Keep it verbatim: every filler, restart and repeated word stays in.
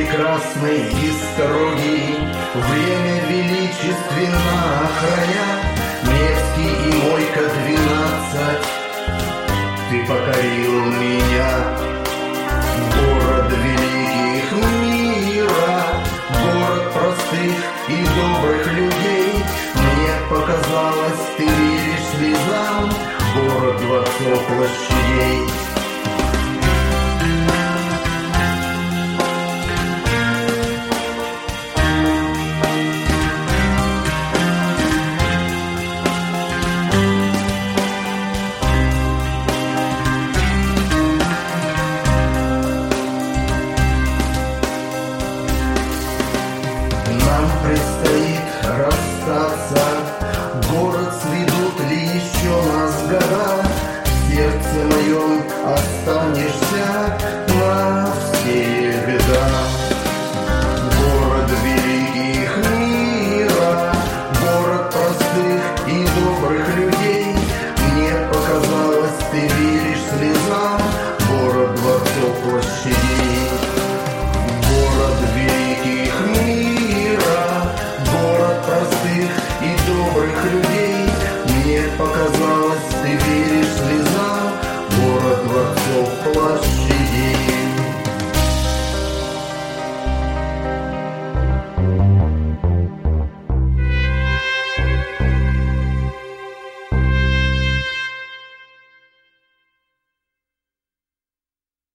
прекрасный и строгий, время величественно храня, Невский и Мойка двенадцать, ты покорил меня. Город великих мира, город простых и добрых людей, мне показалось, ты веришь слезам, город дворцов площадей. Нам предстоит расстаться, город, сведут ли еще нас года, в сердце моем останешься